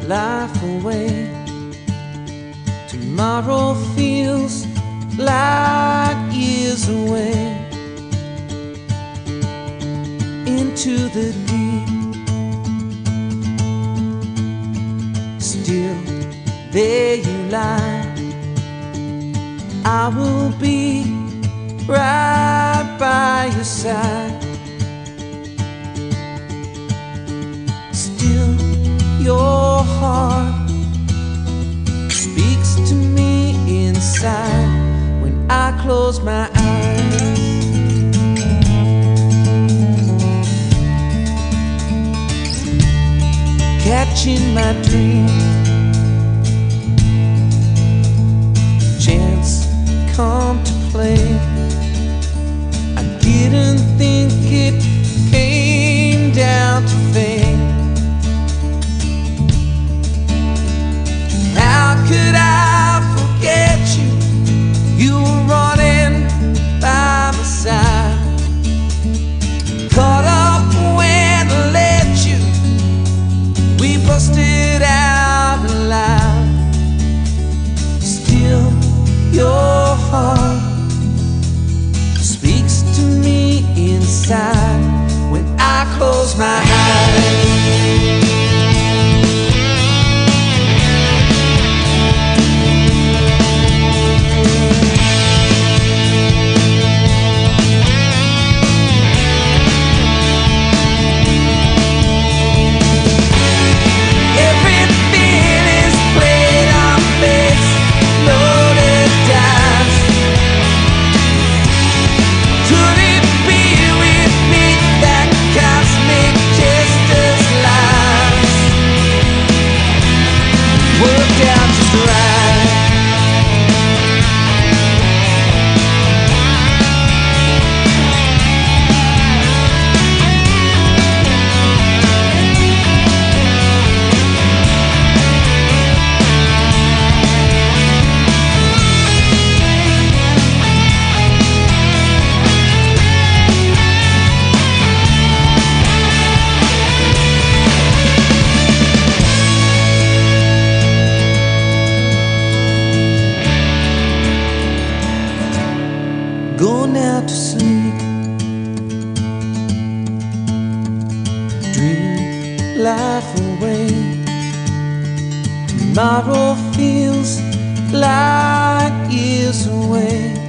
life away. Tomorrow feels like years away. Into the deep, still there you lie. I will be right by your side. Still your heart speaks to me inside when I close my eyes. Catching my dream, chance come to play. I didn't think it came down to fate. How could I forget you? You were running by my side. Caught up when I let you. We busted out alive. Still your heart speaks to me inside when I close my eyes. Go now to sleep. Dream life away. Tomorrow feels like years away.